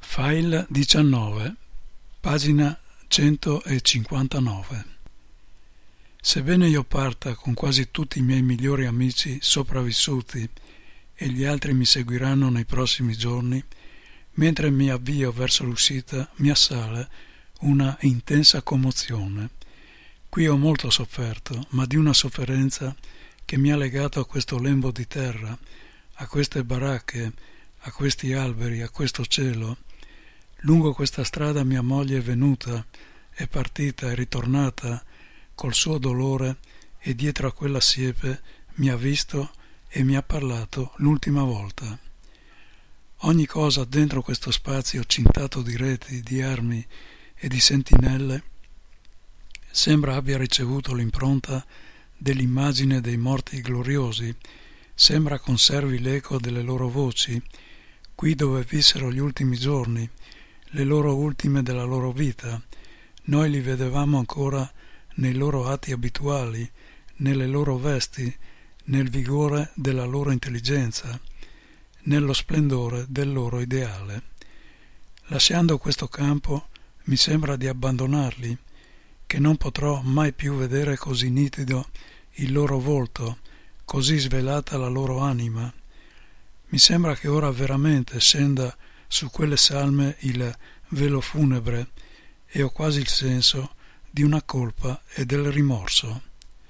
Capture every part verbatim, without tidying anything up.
File diciannove, pagina centocinquantanove. Sebbene io parta con quasi tutti i miei migliori amici sopravvissuti e gli altri mi seguiranno nei prossimi giorni, mentre mi avvio verso l'uscita mi assale una intensa commozione. Qui ho molto sofferto, ma di una sofferenza che mi ha legato a questo lembo di terra, a queste baracche, a questi alberi, a questo cielo. Lungo questa strada mia moglie è venuta, è partita, è ritornata col suo dolore e dietro a quella siepe mi ha visto e mi ha parlato l'ultima volta. Ogni cosa dentro questo spazio cintato di reti, di armi e di sentinelle sembra abbia ricevuto l'impronta dell'immagine dei morti gloriosi, sembra conservi l'eco delle loro voci, qui dove vissero gli ultimi giorni, le loro ultime della loro vita. Noi li vedevamo ancora nei loro atti abituali, nelle loro vesti, nel vigore della loro intelligenza, nello splendore del loro ideale. Lasciando questo campo mi sembra di abbandonarli, che non potrò mai più vedere così nitido il loro volto, così svelata la loro anima. Mi sembra che ora veramente scenda su quelle salme il velo funebre e ho quasi il senso di una colpa e del rimorso.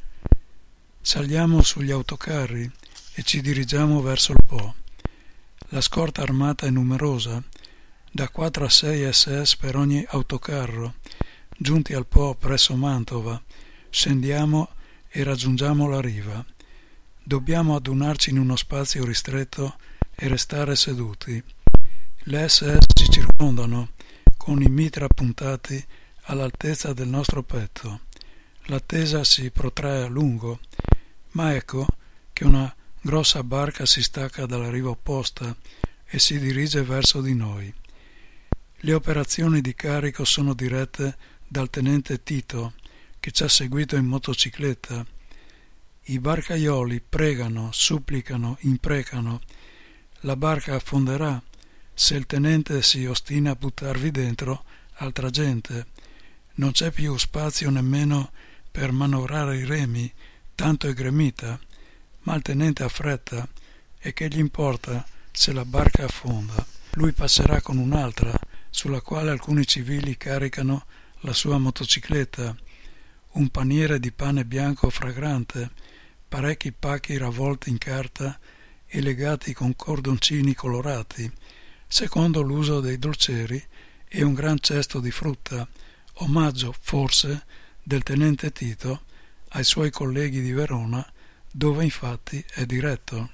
Saliamo sugli autocarri e ci dirigiamo verso il Po. La scorta armata è numerosa, da quattro a sei S S per ogni autocarro. Giunti al Po presso Mantova, scendiamo e raggiungiamo la riva. Dobbiamo adunarci in uno spazio ristretto e restare seduti. Le S S ci circondano, con i mitra puntati all'altezza del nostro petto. L'attesa si protrae a lungo, ma ecco che una grossa barca si stacca dalla riva opposta e si dirige verso di noi. Le operazioni di carico sono dirette dal tenente Tito, che ci ha seguito in motocicletta. I barcaioli pregano, supplicano, imprecano. La barca affonderà se il tenente si ostina a buttarvi dentro altra gente. Non c'è più spazio nemmeno per manovrare i remi, tanto è gremita, ma il tenente ha fretta e che gli importa se la barca affonda. Lui passerà con un'altra, sulla quale alcuni civili caricano la sua motocicletta, un paniere di pane bianco fragrante, parecchi pacchi ravvolti in carta e legati con cordoncini colorati, secondo l'uso dei dolcieri, e un gran cesto di frutta, omaggio, forse, del tenente Tito ai suoi colleghi di Verona, dove infatti è diretto.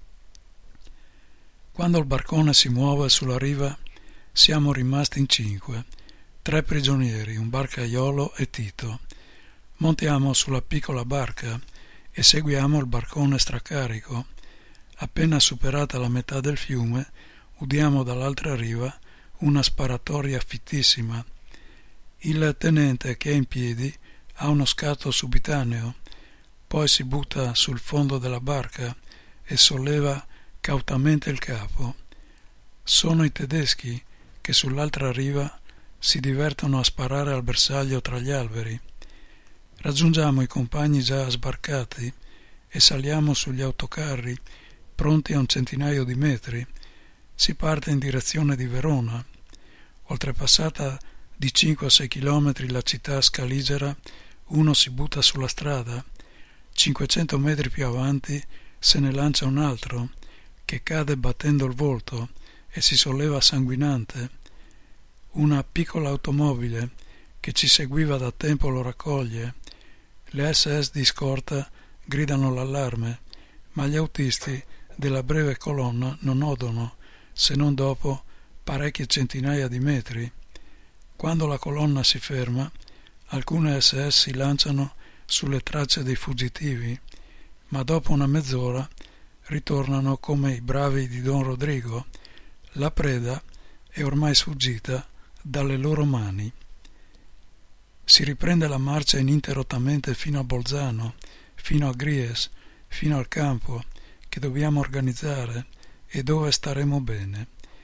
Quando il barcone si muove sulla riva, siamo rimasti in cinque, tre prigionieri, un barcaiolo e Tito. Montiamo sulla piccola barca e seguiamo il barcone stracarico. Appena superata la metà del fiume, udiamo dall'altra riva una sparatoria fittissima. Il tenente, che è in piedi, ha uno scatto subitaneo, poi si butta sul fondo della barca e solleva cautamente il capo. Sono i tedeschi che sull'altra riva si divertono a sparare al bersaglio tra gli alberi. Raggiungiamo i compagni già sbarcati e saliamo sugli autocarri pronti a un centinaio di metri. Si parte in direzione di Verona. Oltrepassata di cinque a sei chilometri la città scaligera, uno si butta sulla strada. cinquecento metri più avanti se ne lancia un altro, che cade battendo il volto e si solleva sanguinante. Una piccola automobile che ci seguiva da tempo lo raccoglie. Le S S di scorta gridano l'allarme, ma gli autisti della breve colonna non odono, se non dopo parecchie centinaia di metri. Quando la colonna si ferma, alcune S S si lanciano sulle tracce dei fuggitivi, ma dopo una mezz'ora ritornano come i bravi di Don Rodrigo. La preda è ormai sfuggita dalle loro mani. Si riprende la marcia ininterrottamente fino a Bolzano, fino a Gries, fino al campo che dobbiamo organizzare e dove staremo bene.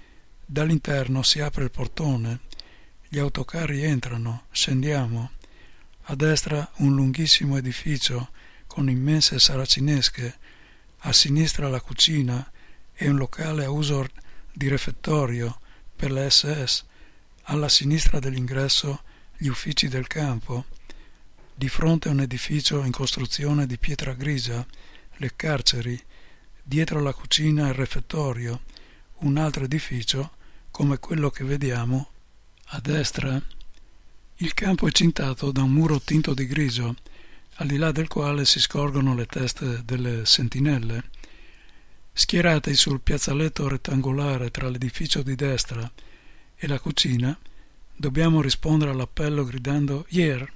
Dall'interno si apre il portone, gli autocarri entrano, scendiamo. A destra un lunghissimo edificio con immense saracinesche, a sinistra la cucina e un locale a uso di refettorio per le esse esse, alla sinistra dell'ingresso gli uffici del campo, di fronte un edificio in costruzione di pietra grigia, le carceri, dietro la cucina e il refettorio, un altro edificio come quello che vediamo a destra. Il campo è cintato da un muro tinto di grigio, al di là del quale si scorgono le teste delle sentinelle. Schierati sul piazzaletto rettangolare tra l'edificio di destra e la cucina, dobbiamo rispondere all'appello gridando «Hier!».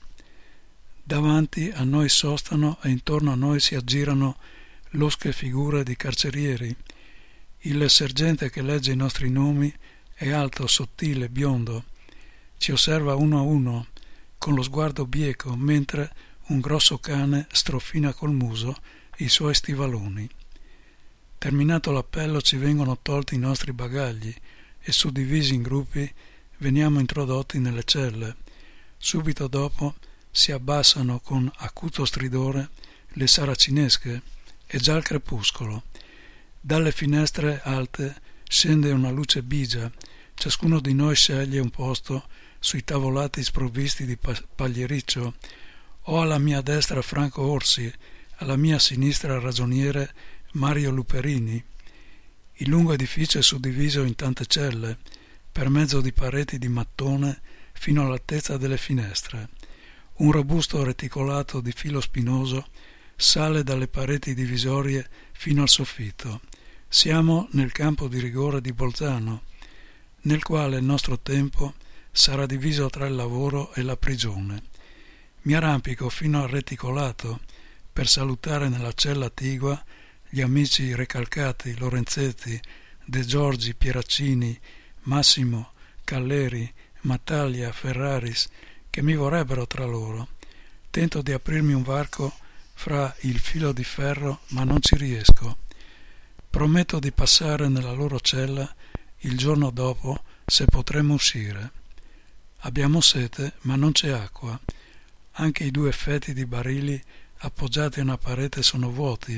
Davanti a noi sostano e intorno a noi si aggirano losche figure di carcerieri. Il sergente che legge i nostri nomi è alto, sottile, biondo. Ci osserva uno a uno, con lo sguardo bieco, mentre un grosso cane strofina col muso i suoi stivaloni. Terminato l'appello ci vengono tolti i nostri bagagli e suddivisi in gruppi veniamo introdotti nelle celle. Subito dopo si abbassano con acuto stridore le saracinesche. È già il crepuscolo. Dalle finestre alte scende una luce bigia. Ciascuno di noi sceglie un posto sui tavolati sprovvisti di pagliericcio. Ho alla mia destra Franco Orsi, alla mia sinistra il ragioniere Mario Luperini. Il lungo edificio è suddiviso in tante celle, per mezzo di pareti di mattone fino all'altezza delle finestre. Un robusto reticolato di filo spinoso sale dalle pareti divisorie fino al soffitto. Siamo nel campo di rigore di Bolzano, nel quale il nostro tempo sarà diviso tra il lavoro e la prigione. Mi arrampico fino al reticolato per salutare nella cella attigua gli amici Recalcati, Lorenzetti, De Giorgi, Pieraccini, Massimo, Calleri, Mattaglia, Ferraris, che mi vorrebbero tra loro. Tento di aprirmi un varco fra il filo di ferro, ma non ci riesco. Prometto di passare nella loro cella il giorno dopo se potremo uscire. Abbiamo sete, ma non c'è acqua. Anche i due fetti di barili appoggiati a una parete sono vuoti.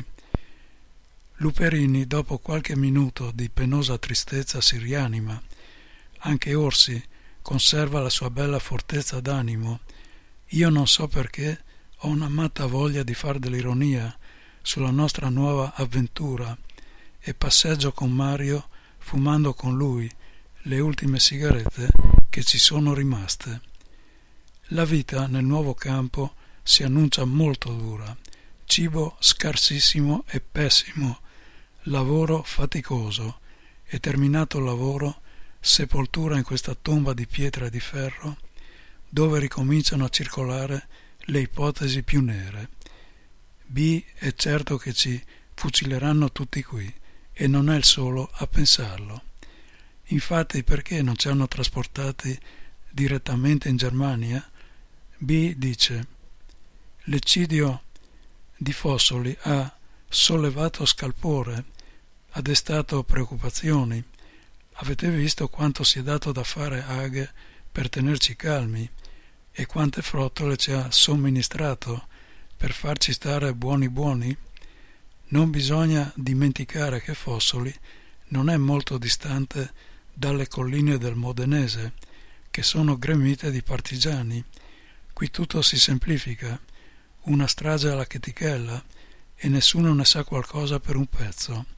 Luperini, dopo qualche minuto di penosa tristezza, si rianima. Anche Orsi conserva la sua bella fortezza d'animo. Io non so perché ho una matta voglia di far dell'ironia sulla nostra nuova avventura e passeggio con Mario fumando con lui le ultime sigarette che ci sono rimaste. La vita nel nuovo campo si annuncia molto dura, cibo scarsissimo e pessimo, lavoro faticoso e, terminato il lavoro, sepoltura in questa tomba di pietra e di ferro dove ricominciano a circolare le ipotesi più nere. B è certo che ci fucileranno tutti qui e non è il solo a pensarlo. Infatti, perché non ci hanno trasportati direttamente in Germania? B dice: l'eccidio di Fossoli ha sollevato scalpore, ha destato preoccupazioni. Avete visto quanto si è dato da fare Hague per tenerci calmi e quante frottole ci ha somministrato per farci stare buoni buoni? Non bisogna dimenticare che Fossoli non è molto distante dalle colline del Modenese, che sono gremite di partigiani. Qui tutto si semplifica, una strage alla chetichella, e nessuno ne sa qualcosa per un pezzo.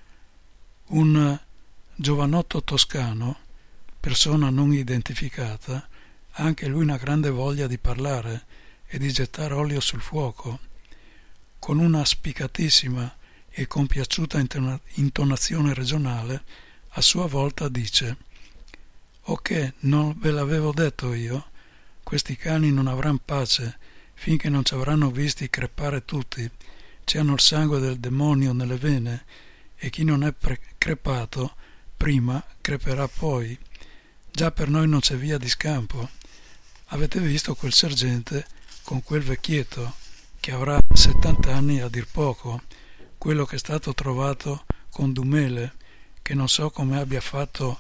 Un giovanotto toscano, persona non identificata, ha anche lui una grande voglia di parlare e di gettare olio sul fuoco. Con una spiccatissima e compiaciuta intonazione regionale, a sua volta dice: «O che, non ve l'avevo detto io? Questi cani non avranno pace finché non ci avranno visti crepare tutti. Ci hanno il sangue del demonio nelle vene e chi non è pre- crepato prima creperà poi. Già per noi non c'è via di scampo. Avete visto quel sergente con quel vecchietto che avrà settanta anni a dir poco, quello che è stato trovato con Dumele, che non so come abbia fatto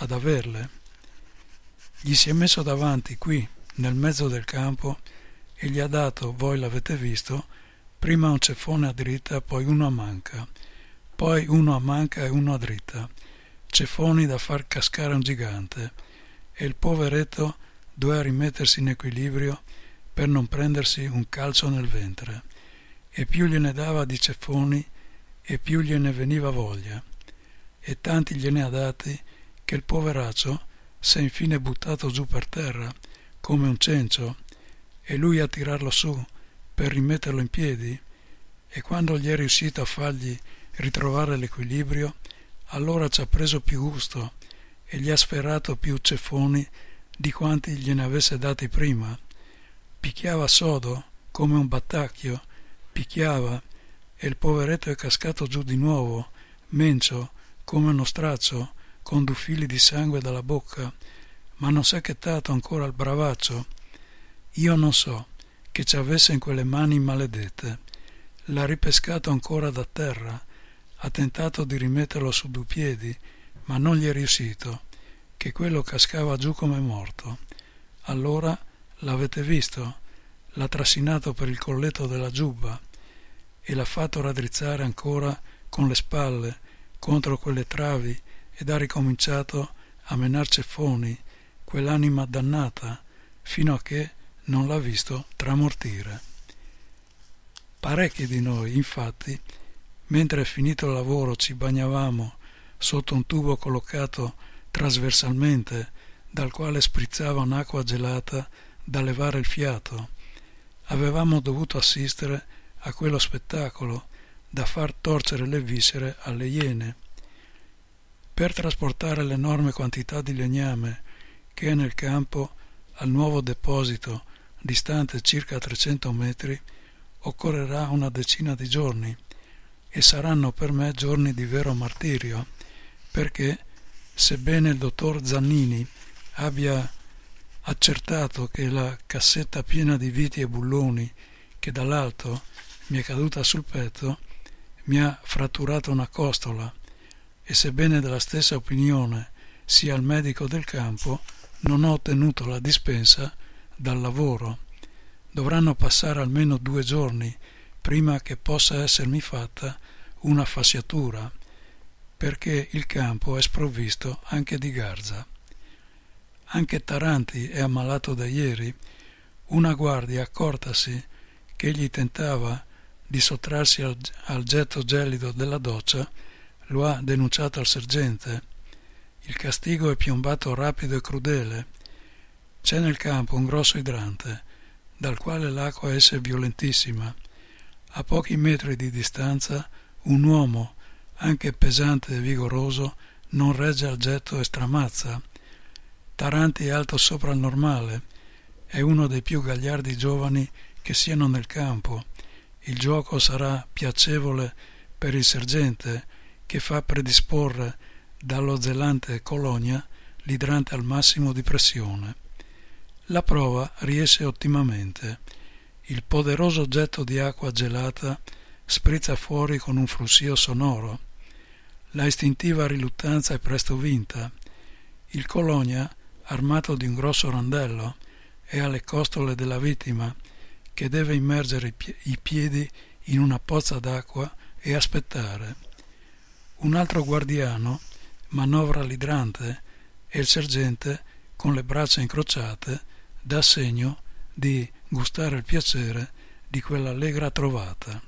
ad averle. Gli si è messo davanti qui, nel mezzo del campo, e gli ha dato, voi l'avete visto, prima un ceffone a dritta, poi uno a manca, poi uno a manca e uno a dritta, ceffoni da far cascare un gigante, e il poveretto doveva rimettersi in equilibrio per non prendersi un calcio nel ventre, e più gliene dava di ceffoni e più gliene veniva voglia, e tanti gliene ha dati che il poveraccio s'è infine buttato giù per terra come un cencio, e lui a tirarlo su per rimetterlo in piedi, e quando gli è riuscito a fargli ritrovare l'equilibrio, allora ci ha preso più gusto e gli ha sferrato più ceffoni di quanti gliene avesse dati prima. Picchiava sodo come un battacchio, picchiava, e il poveretto è cascato giù di nuovo, mencio come uno straccio, con due fili di sangue dalla bocca, ma non s'è chetato ancora il bravaccio. Io non so che ci avesse in quelle mani maledette. L'ha ripescato ancora da terra, ha tentato di rimetterlo su due piedi, ma non gli è riuscito, che quello cascava giù come morto. Allora, l'avete visto? L'ha trascinato per il colletto della giubba e l'ha fatto raddrizzare ancora con le spalle contro quelle travi ed ha ricominciato a menar ceffoni, quell'anima dannata, fino a che non l'ha visto tramortire. Parecchi di noi, infatti, mentre è finito il lavoro ci bagnavamo sotto un tubo collocato trasversalmente dal quale sprizzava un'acqua gelata da levare il fiato. Avevamo dovuto assistere a quello spettacolo da far torcere le viscere alle iene. Per trasportare l'enorme quantità di legname che è nel campo al nuovo deposito distante circa trecento metri occorrerà una decina di giorni, e saranno per me giorni di vero martirio, perché sebbene il dottor Zannini abbia accertato che la cassetta piena di viti e bulloni che dall'alto mi è caduta sul petto mi ha fratturato una costola, e sebbene della stessa opinione sia il medico del campo, non ho ottenuto la dispensa dal lavoro. Dovranno passare almeno due giorni prima che possa essermi fatta una fasciatura, perché il campo è sprovvisto anche di garza. Anche Taranti è ammalato da ieri. Una guardia, accortasi che egli tentava di sottrarsi al, al getto gelido della doccia, lo ha denunciato al sergente. Il castigo è piombato rapido e crudele. C'è nel campo un grosso idrante, dal quale l'acqua esce violentissima. A pochi metri di distanza un uomo, anche pesante e vigoroso, non regge al getto e stramazza. Taranti è alto sopra il normale, è uno dei più gagliardi giovani che siano nel campo. Il gioco sarà piacevole per il sergente, che fa predisporre dallo zelante Colonia l'idrante al massimo di pressione. La prova riesce ottimamente. Il poderoso getto di acqua gelata sprizza fuori con un fruscio sonoro. La istintiva riluttanza è presto vinta. Il Colonia, armato di un grosso randello, è alle costole della vittima, che deve immergere i, pie- i piedi in una pozza d'acqua e aspettare. Un altro guardiano manovra l'idrante e il sergente, con le braccia incrociate, dà segno di gustare il piacere di quell'allegra trovata.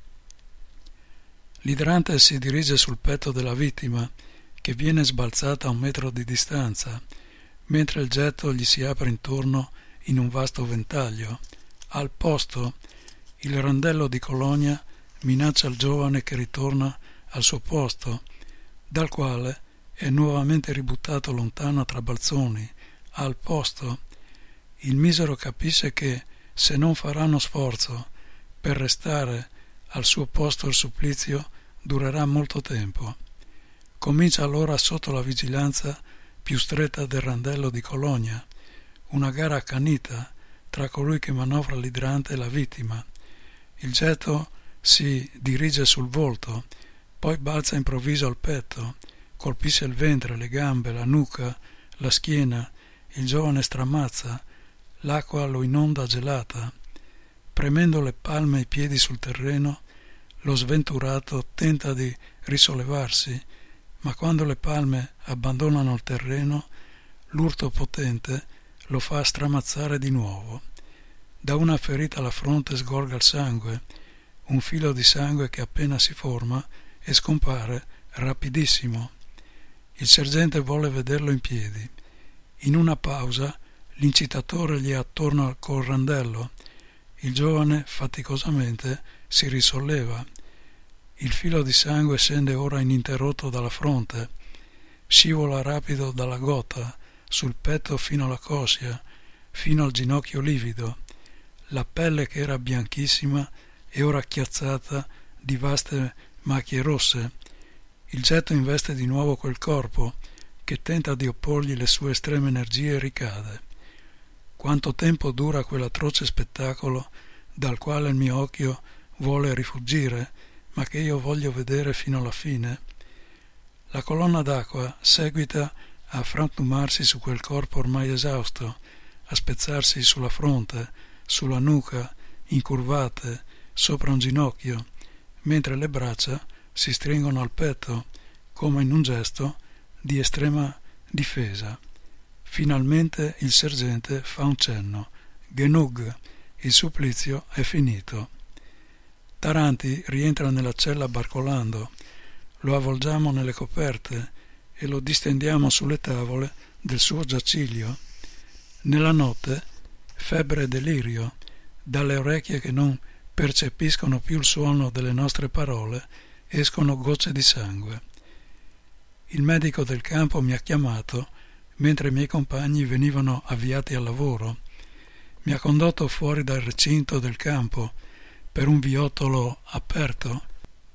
L'idrante si dirige sul petto della vittima, che viene sbalzata a un metro di distanza, mentre il getto gli si apre intorno in un vasto ventaglio. Al posto, il randello di Colonia minaccia il giovane che ritorna al suo posto, dal quale è nuovamente ributtato lontano tra balzoni. Al posto, il misero capisce che, se non farà uno sforzo per restare al suo posto, il supplizio durerà molto tempo. Comincia allora sotto la vigilanza più stretta del randello di Colonia una gara accanita tra colui che manovra l'idrante e la vittima. Il getto si dirige sul volto, poi balza improvviso al petto, colpisce il ventre, le gambe, la nuca, la schiena. Il giovane stramazza, l'acqua lo inonda gelata. Premendo le palme e i piedi sul terreno, lo sventurato tenta di risollevarsi, ma quando le palme abbandonano il terreno, l'urto potente lo fa stramazzare di nuovo. Da una ferita alla fronte sgorga il sangue, un filo di sangue che appena si forma e scompare rapidissimo. Il sergente vuole vederlo in piedi. In una pausa l'incitatore gli è attorno al corrandello. Il giovane faticosamente si risolleva. Il filo di sangue scende ora ininterrotto dalla fronte, scivola rapido dalla gota, sul petto fino alla coscia, fino al ginocchio livido. La pelle che era bianchissima è ora chiazzata di vaste macchie rosse. Il getto investe di nuovo quel corpo, che tenta di opporgli le sue estreme energie e ricade. Quanto tempo dura quell'atroce spettacolo dal quale il mio occhio vuole rifuggire, ma che io voglio vedere fino alla fine? La colonna d'acqua seguita a frantumarsi su quel corpo ormai esausto, a spezzarsi sulla fronte, sulla nuca, incurvate, sopra un ginocchio, mentre le braccia si stringono al petto, come in un gesto di estrema difesa. Finalmente il sergente fa un cenno. Genug, il supplizio è finito. Taranti rientra nella cella barcolando. Lo avvolgiamo nelle coperte e lo distendiamo sulle tavole del suo giaciglio. Nella notte, febbre e delirio, dalle orecchie che non percepiscono più il suono delle nostre parole, escono gocce di sangue. Il medico del campo mi ha chiamato mentre i miei compagni venivano avviati al lavoro. Mi ha condotto fuori dal recinto del campo per un viottolo aperto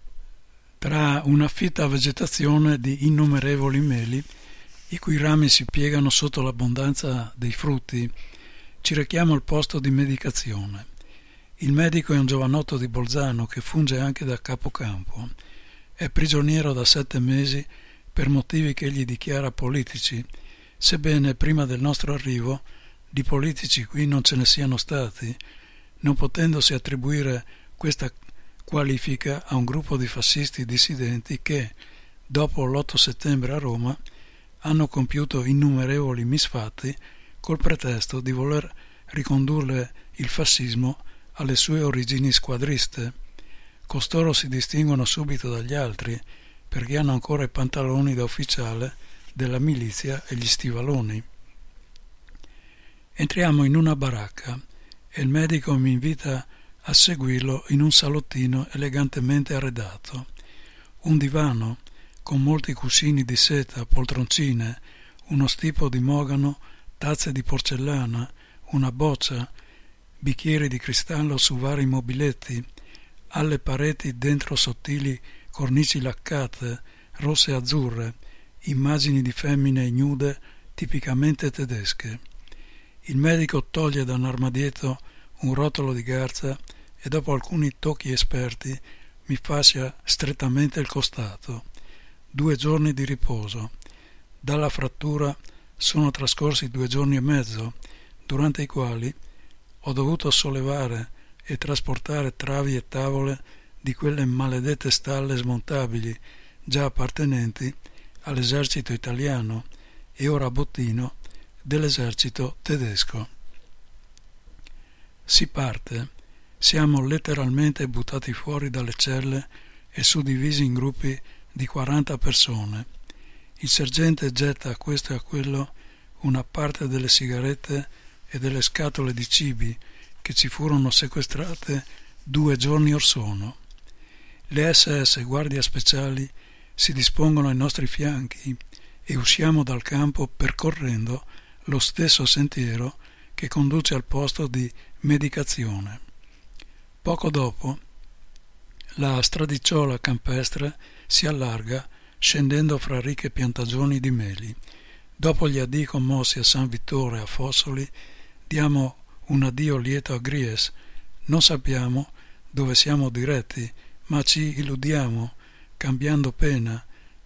tra una fitta vegetazione di innumerevoli meli, i cui rami si piegano sotto l'abbondanza dei frutti. Ci rechiamo al posto di medicazione. Il medico è un giovanotto di Bolzano che funge anche da capocampo. È prigioniero da sette mesi per motivi che egli dichiara politici, sebbene prima del nostro arrivo di politici qui non ce ne siano stati, non potendosi attribuire questa qualifica a un gruppo di fascisti dissidenti che, dopo l'otto settembre a Roma, hanno compiuto innumerevoli misfatti col pretesto di voler ricondurre il fascismo alle sue origini squadriste. Costoro si distinguono subito dagli altri perché hanno ancora i pantaloni da ufficiale della milizia e gli stivaloni. Entriamo in una baracca e il medico mi invita a seguirlo in un salottino elegantemente arredato. Un divano con molti cuscini di seta, poltroncine, uno stipo di mogano, tazze di porcellana, una boccia, bicchieri di cristallo su vari mobiletti, alle pareti dentro sottili cornici laccate, rosse e azzurre, immagini di femmine ignude tipicamente tedesche. Il medico toglie da un armadietto un rotolo di garza e dopo alcuni tocchi esperti mi fascia strettamente il costato. Due giorni di riposo. Dalla frattura sono trascorsi due giorni e mezzo, durante i quali ho dovuto sollevare e trasportare travi e tavole di quelle maledette stalle smontabili già appartenenti all'esercito italiano e ora bottino dell'esercito tedesco. Si parte, siamo letteralmente buttati fuori dalle celle e suddivisi in gruppi di quaranta persone. Il sergente getta a questo e a quello una parte delle sigarette e delle scatole di cibi che ci furono sequestrate due giorni or sono. Le esse esse guardie speciali si dispongono ai nostri fianchi e usciamo dal campo percorrendo lo stesso sentiero che conduce al posto di medicazione. Poco dopo la stradicciuola campestre si allarga scendendo fra ricche piantagioni di meli. Dopo gli addii commossi a San Vittore e a Fossoli diamo un addio lieto a Gries. Non sappiamo dove siamo diretti, ma ci illudiamo, cambiando pena,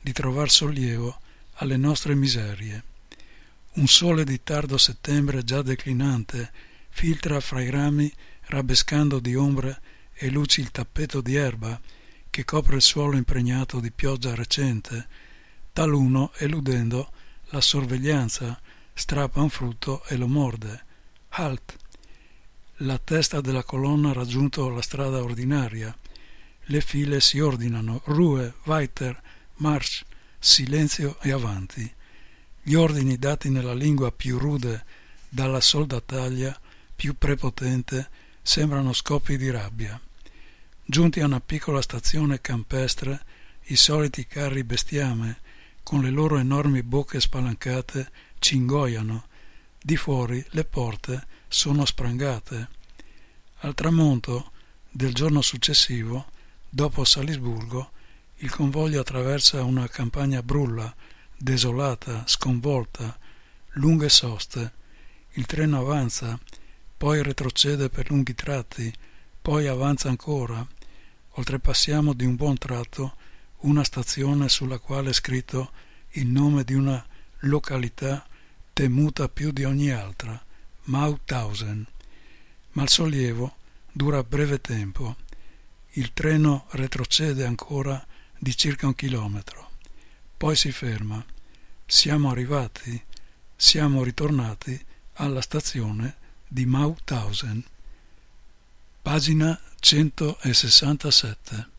di trovar sollievo alle nostre miserie. Un sole di tardo settembre già declinante filtra fra i rami, rabbescando di ombre e luci il tappeto di erba che copre il suolo impregnato di pioggia recente. Taluno, eludendo la sorveglianza, strappa un frutto e lo morde. Halt! La testa della colonna ha raggiunto la strada ordinaria. Le file si ordinano: Ruhe, weiter, marsch, silenzio e avanti. Gli ordini dati nella lingua più rude dalla soldataglia, più prepotente, sembrano scoppi di rabbia. Giunti a una piccola stazione campestre, i soliti carri bestiame, con le loro enormi bocche spalancate, ci ingoiano. Di fuori le porte sono sprangate. Al tramonto del giorno successivo, dopo Salisburgo, il convoglio attraversa una campagna brulla, desolata, sconvolta, lunghe soste. Il treno avanza, poi retrocede per lunghi tratti, poi avanza ancora. Oltrepassiamo di un buon tratto una stazione sulla quale è scritto il nome di una località temuta più di ogni altra, Mauthausen. Ma il sollievo dura breve tempo. Il treno retrocede ancora di circa un chilometro. Poi si ferma. Siamo arrivati, siamo ritornati alla stazione di Mauthausen. Pagina centosessantasette.